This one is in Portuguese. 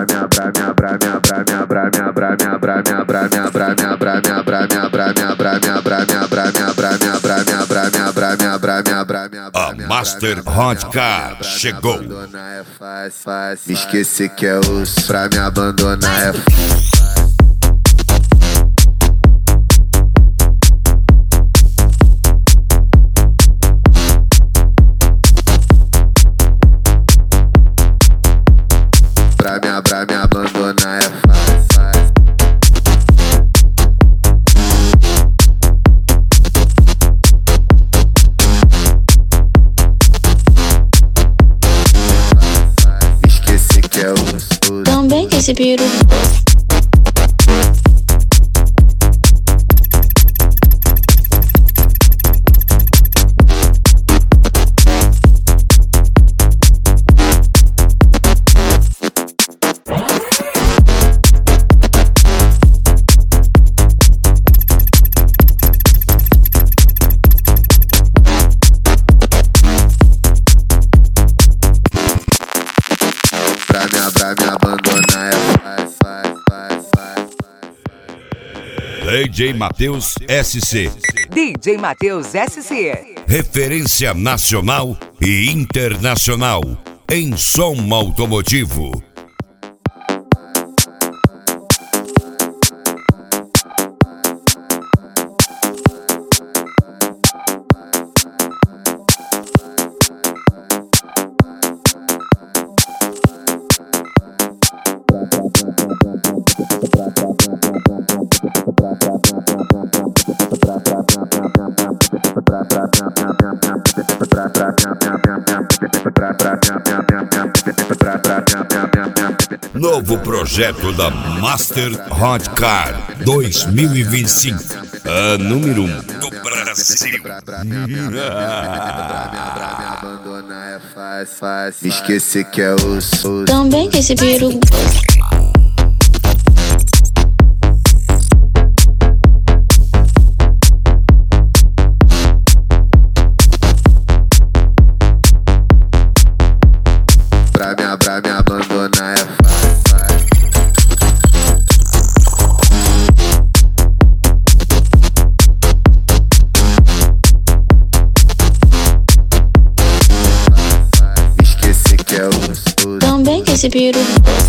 A Master Hot Car chegou. Me esquecer que é osso, pra me abandonar é pra me abandonar é fácil. Esqueci que é osso. Também que esse peru. Pra me abandonar é fácil. DJ Matheus SC. DJ Matheus SC. Referência nacional e internacional em som automotivo. Novo projeto da Master Hot Car 2025, a número 1 do Brasil. Pra me abandonar é fácil. Esquecer que é osso. Também que esse peru. Pra me abandonar é fácil. Esqueci que é osso. Também que esse peru.